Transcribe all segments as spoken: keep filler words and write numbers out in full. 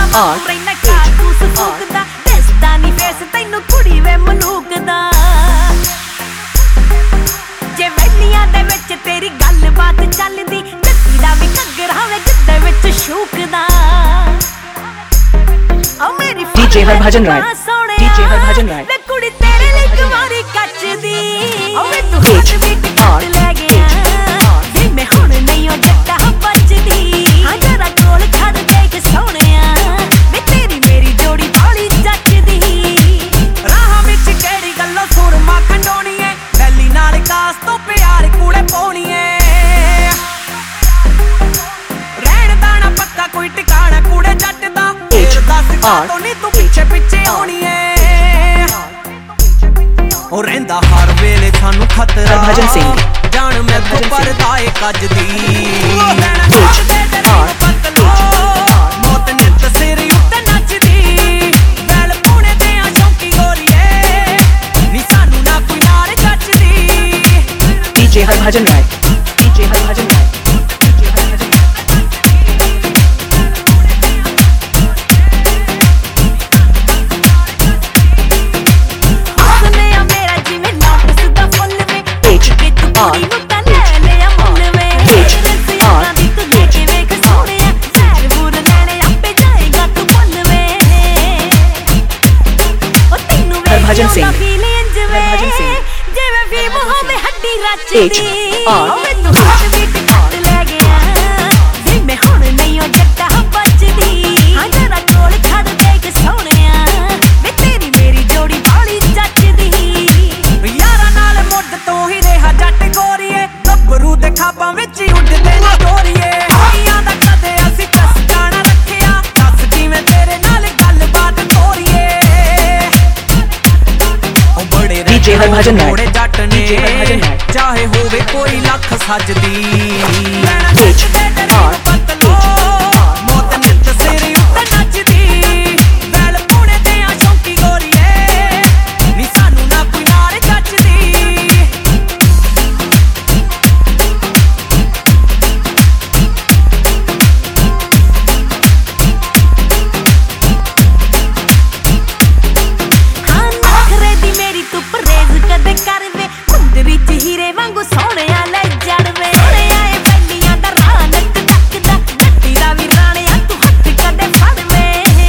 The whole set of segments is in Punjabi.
ਆਰ ਰਹਿਣਾ ਕਾਰਤੂਸ ਫੂਕਦਾ ਦਿਸਦਾ ਨੀ ਫੇਸ ਤੈਨੂੰ ਕੁੜੀ ਵੇ ਮਲੂਕ ਦਾ ਜੇ ਵੈਲੀਆਂ ਦੇ ਵਿੱਚ ਤੇਰੀ ਗੱਲਬਾਤ ਚੱਲਦੀ ਜੱਟੀ ਦਾ ਵੀ ਘੱਗਰਾ ਵੇ ਗਿੱਧੇ ਵਿੱਚ ਸ਼ੂਕਦਾ ਓ ਮੇਰੀ ਡੀਜੇ ਹਰਭਜਨ ਰਾਏ ਡੀਜੇ ਹਰਭਜਨ ਰਾਏ ਵੇ ਕੁੜੀ ਤੇਰੇ ਲਈ ਕੁਵਾਰੀ ਕੱਚਦੀ ਓ ਵੇ ਤੂੰ ਹੱਥ ਵਿੱਚ ਕੱਟ ਲੈ ਗਿਆ ਜੇ ਮੈਂ ਹੁਣ ਨਹੀਂ ਓ ਜੱਟਾ ਬਚਦੀ ਹਾਂ ਜਰਾ ਕੋਲ ਖੜ ਦੇਖ ਸੋਹਣਿਆ ਵੇ ਤੇਰੀ ਮੇਰੀ ਜੋੜੀ ਬਾਲੀ ਜੱਚਦੀ ਰਾਹਾਂ ਵਿੱਚ ਕਿਹੜੀ ਗੱਲੋਂ ਸੁਰਮਾ ਖੰਡੋਣੀਏ ਵੈਲੀ ਨਾਲ ਕਾਸ ਤੋਂ ਪਿਆਰ ਕੂੜੇ ਪਾਉਣੀਏ ਰਹਿਣ ਦਾਣਾ ਪੱਕਾ ਕੋਈ ਟਿਕਾਣਾ ਕੂੜੇ ਜੱਟ ਦਾ ਫੇਰ ਦੱਸ ਕਾਤੋਂ ਨੀ ਤੂੰ ਪਿੱਛੇ ਪਿੱਛੇ ਆਉਣੀ ਏ ਉਹ ਰਹਿੰਦਾ ਹਰ ਵੇਲੇ ਸਾਨੂੰ ਖਤਰਾ ਹਰਭਜਨ ਸਿੰਘ ਜਾਣ ਮੈਥੋਂ ਪਰਦਾ ਏ ਕੱਜਦੀ ਮੌਤ ਨਿੱਤ ਸਿਰ ਉੱਤੇ ਨੱਚਦੀ ਵੈਲ ਪੂਣੇ ਤੇ ਆ ਸ਼ੌਂਕੀ ਗੋਰੀਏ ਨੀ ਸਾਨੂੰ ਨਾ ਕੋਈ ਨਾਰ ਜੱਚਦੀ ਡੀਜੇ ਹਰਭਜਨ ਰਾਏ ਡੀਜੇ ਹਰਭਜਨ ਰਾਏ ਹਰਭਜਨ ਸਿੰਘ ਹਰਭਜਨ ਸਿੰਘ ਜਿਵੇਂ ਫੀਮ ਹੋਵੇ ਹੱਡੀ ਰਚਦੀ H R ਓਏ ਤੂੰ ਹੱਥ ਵਿੱਚ ਕੱਟ ਲੈ ਗਿਆ ਜੇ ਮੈਂ ਹੁਣ ਨਹੀਂ ਓ ਜੱਟਾ ਬਚਦੀ ਹਾਂ ਜਰਾ ਕੋਲ ਖੜ ਦੇਖ ਸੋਹਣਿਆ ਵੇ ਤੇਰੀ ਮੇਰੀ ਜੋੜੀ ਬਾਲੀ ਜੱਚਦੀ ਯਾਰਾਂ ਨਾਲ ਮੁੱਢ ਤੋਂ ਹੀ ਰਿਹਾ ਜੱਟ ਗੋਰੀਏ ਗੱਭਰੂ ਦੇ ਖਾਬਾਂ ਵਿੱਚ ਹੀ ਉੱਡਦੇ ਨੇ ਗੋਰੀਏ ਹੋਈਆਂ ਦਾ ਕਦੇ ਅਸੀਂ ਚਸਕਾ ਨਾ ਰੱਖਿਆ ਦੱਸ ਕਿਵੇਂ ਤੇਰੇ ਨਾਲ ਗੱਲਬਾਤ ਤੋਰੀਏ ਡੀਜੇ ਹਰਭਜਨ ਰਾਏ ਜੱਟ ਨੇ ਚਾਹੇ ਹੋਵੇ ਕੋਈ ਲੱਖ ਸੱਜਦੀ H R ਮੌਤ ਨਿੱਤ ਸਿਰ ਉੱਤੇ ਨੱਚਦੀ ਵੈਲ ਪੂਣੇ ਤੇ ਆ ਸ਼ੌਂਕੀ ਗੋਰੀਏ ਨੀ ਸਾਨੂੰ ਨਾ ਕੋਈ ਨਾਰ ਜੱਚਦੀ ਹਾਂ ਨਖਰੇ ਦੀ ਮੇਰੀ ਤੂੰ ਪਰਹੇਜ਼ ਕਦੇ ਕਰਵੇ ਮੁੰਦਰੀ ਚ ਹੀਰੇ ਵਾਂਗੂ ਸੋਹਣਿਆ ਲੈ ਜੜਵੇ ਸੋਹਣਿਆ ਏ ਬੈਲੀਆਂ ਦਾ ਰਾਹ ਨੱਕ ਟੱਕਦਾ ਜੱਟੀ ਦਾ ਵੀ ਰਾਣਿਆ ਤੂੰ ਹੱਥ ਕਦੇ ਫੜਵੇ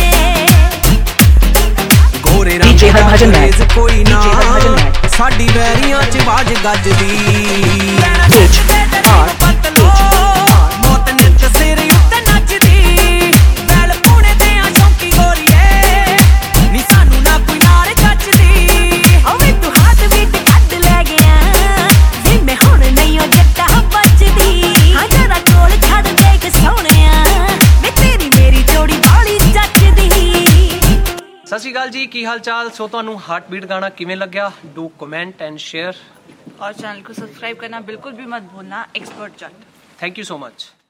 ਗੋਰੇ ਰੰਗ ਡੀਜੇ ਹਰਭਜਨ ਰਾਏ ਕੋਈ ਨਾ ਡੀਜੇ ਹਰਭਜਨ ਰਾਏ ਸਾਡੀ ਵੈਰੀਆਂ ਚ ਬਾਜ ਗੱਜਦੀ H R ਮੌਤ ਨਿੱਤ ਸਿਰ ਉੱਤੇ ਨੱਚਦੀ ਵੈਲ ਪੂਣੇ ਤੇ ਆ ਸ਼ੌਂਕੀ ਗੋਰੀਏ ਨੀ ਸਾਨੂੰ ਨਾ ਕੋਈ ਨਾਰ ਜੱਚਦੀ ਓਏ ਤੂੰ ਹੱਥ ਵਿੱਚ ਕੱਢ ਲੈ ਗਿਆ ਜੇ ਮੈਂ ਹੁਣ ਨਹੀਂ ਓ ਜੱਟਾ ਬਚਦੀ ਹਾਂ ਜਰਾ ਕੋਲ ਛੱਡ ਦੇਖ ਸੋਹਣਿਆ ਵੇ ਤੇਰੀ ਮੇਰੀ ਜੋੜੀ ਬਾਲੀ ਜੱਚਦੀ ਸਤਿ ਸ਼੍ਰੀ ਅਕਾਲ ਜੀ, ਕੀ ਹਾਲ ਚਾਲ। ਸੋ ਤੁਹਾਨੂੰ ਹਾਰਟ ਬੀਟ ਗਾਣਾ ਕਿਵੇਂ ਲੱਗਿਆ? ਡੂ ਕਮੈਂਟ ਐਂਡ शेयर और चैनल को सब्सक्राइब करना बिल्कुल भी मत भूलना। Expert Jatt. Thank you so much.